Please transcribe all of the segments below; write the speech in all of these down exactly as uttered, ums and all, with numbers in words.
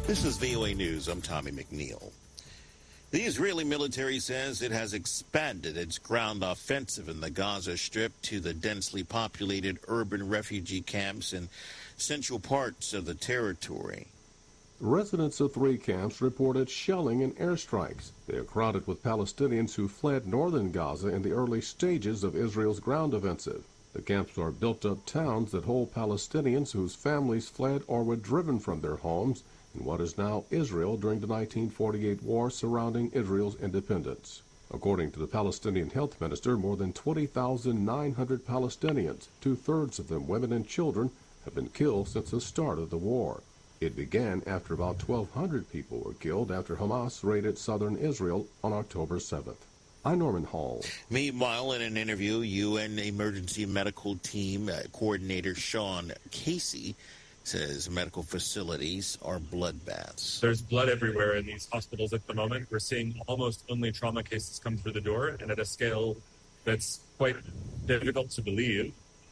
This is V O A News. I'm Tommy McNeil. The Israeli military says it has expanded its ground offensive in the Gaza Strip to the densely populated urban refugee camps in central parts of the territory. Residents of three camps reported shelling and airstrikes. They are crowded with Palestinians who fled northern Gaza in the early stages of Israel's ground offensive. The camps are built-up towns that hold Palestinians whose families fled or were driven from their homes in what is now Israel during the nineteen forty-eight war surrounding Israel's independence. According to the Palestinian health minister, more than twenty thousand nine hundred Palestinians, two-thirds of them women and children, have been killed since the start of the war. It began after about twelve hundred people were killed after Hamas raided southern Israel on October seventh. I'm Norman Hall. Meanwhile, in an interview, U N Emergency Medical Team uh, Coordinator Sean Casey says medical facilities are bloodbaths. There's blood everywhere in these hospitals at the moment. We're seeing almost only trauma cases come through the door, and at a scale that's quite difficult to believe.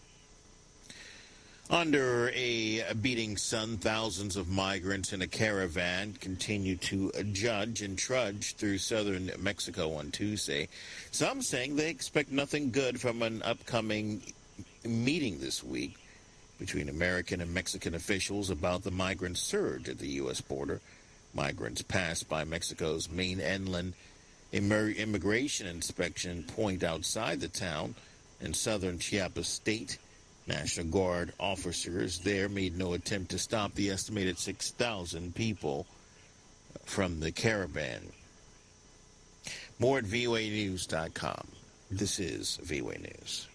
Under a beating sun, thousands of migrants in a caravan continue to judge and trudge through southern Mexico on Tuesday. Some saying they expect nothing good from an upcoming meeting this week between American and Mexican officials about the migrant surge at the U S border. Migrants passed by Mexico's main inland immigration inspection point outside the town in southern Chiapas state. National Guard officers there made no attempt to stop the estimated six thousand people from the caravan. More at V O A news dot com. This is V O A News.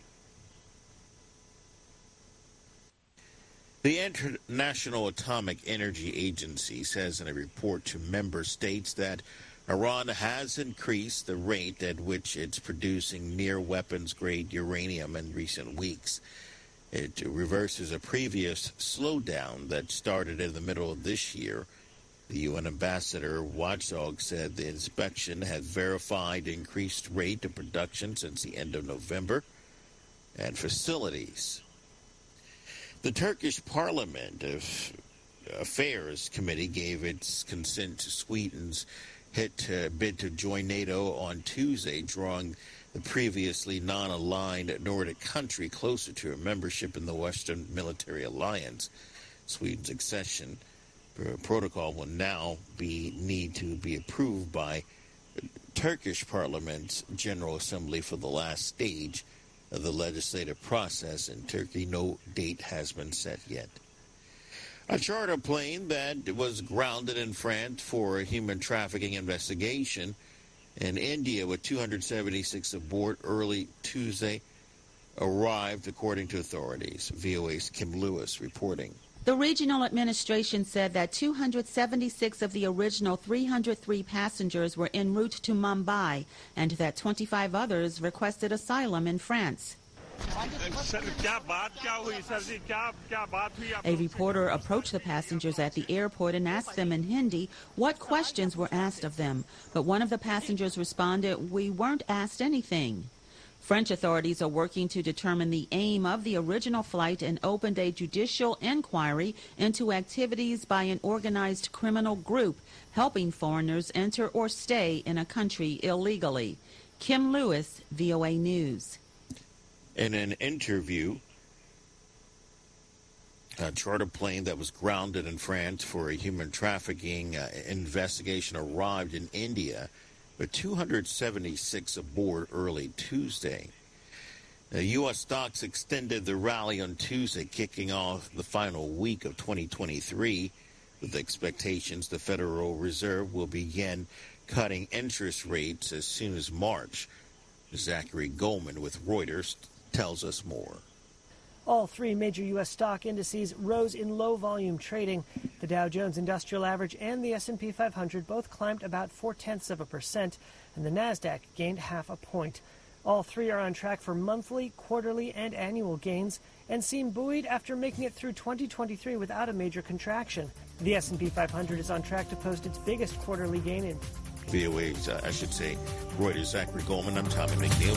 The International Atomic Energy Agency says in a report to member states that Iran has increased the rate at which it's producing near-weapons-grade uranium in recent weeks. It reverses a previous slowdown that started in the middle of this year. The U N ambassador watchdog said the inspection has verified increased rate of production since the end of November at facilities. The Turkish Parliament Affairs Committee gave its consent to Sweden's hit uh, bid to join NATO on Tuesday, drawing the previously non-aligned Nordic country closer to a membership in the Western Military Alliance. Sweden's accession protocol will now be need to be approved by Turkish Parliament's General Assembly for the last stage of the legislative process in Turkey. No date has been set yet. A charter plane that was grounded in France for a human trafficking investigation in India with two hundred seventy-six aboard early Tuesday arrived, according to authorities. V O A's Kim Lewis reporting. The regional administration said that two hundred seventy-six of the original three hundred three passengers were en route to Mumbai and that twenty-five others requested asylum in France. A reporter approached the passengers at the airport and asked them in Hindi what questions were asked of them. But one of the passengers responded, "We weren't asked anything." French authorities are working to determine the aim of the original flight and opened a judicial inquiry into activities by an organized criminal group helping foreigners enter or stay in a country illegally. Kim Lewis, V O A News. In an interview, a charter plane that was grounded in France for a human trafficking uh, investigation arrived in India with two hundred seventy-six aboard early Tuesday. The U S stocks extended the rally on Tuesday, kicking off the final week of twenty twenty-three with expectations the Federal Reserve will begin cutting interest rates as soon as March. Zachary Goldman with Reuters tells us more. All three major U S stock indices rose in low-volume trading. The Dow Jones Industrial Average and the S and P five hundred both climbed about four-tenths of a percent, and the Nasdaq gained half a point. All three are on track for monthly, quarterly, and annual gains and seem buoyed after making it through twenty twenty-three without a major contraction. The S and P five hundred is on track to post its biggest quarterly gain in V O A's, uh, I should say, Reuters' Zachary Goldman. I'm Tommy McNeil.